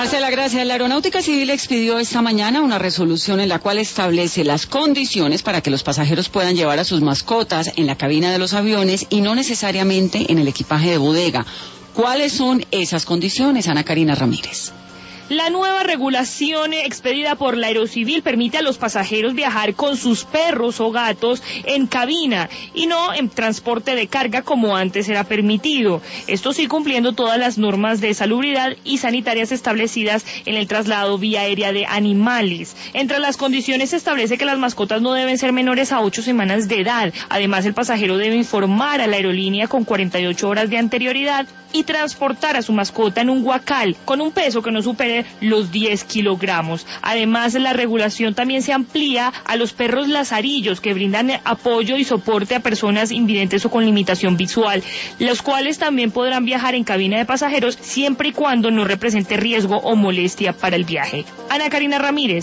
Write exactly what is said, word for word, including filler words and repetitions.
Marcela, gracias. La Aeronáutica Civil expidió esta mañana una resolución en la cual establece las condiciones para que los pasajeros puedan llevar a sus mascotas en la cabina de los aviones y no necesariamente en el equipaje de bodega. ¿Cuáles son esas condiciones, Ana Karina Ramírez? La nueva regulación expedida por la Aerocivil permite a los pasajeros viajar con sus perros o gatos en cabina y no en transporte de carga como antes era permitido. Esto sí cumpliendo todas las normas de salubridad y sanitarias establecidas en el traslado vía aérea de animales. Entre las condiciones se establece que las mascotas no deben ser menores a ocho semanas de edad. Además, el pasajero debe informar a la aerolínea con cuarenta y ocho horas de anterioridad y transportar a su mascota en un guacal con un peso que no supere los diez kilogramos. Además, la regulación también se amplía a los perros lazarillos que brindan apoyo y soporte a personas invidentes o con limitación visual, los cuales también podrán viajar en cabina de pasajeros siempre y cuando no represente riesgo o molestia para el viaje. Ana Karina Ramírez.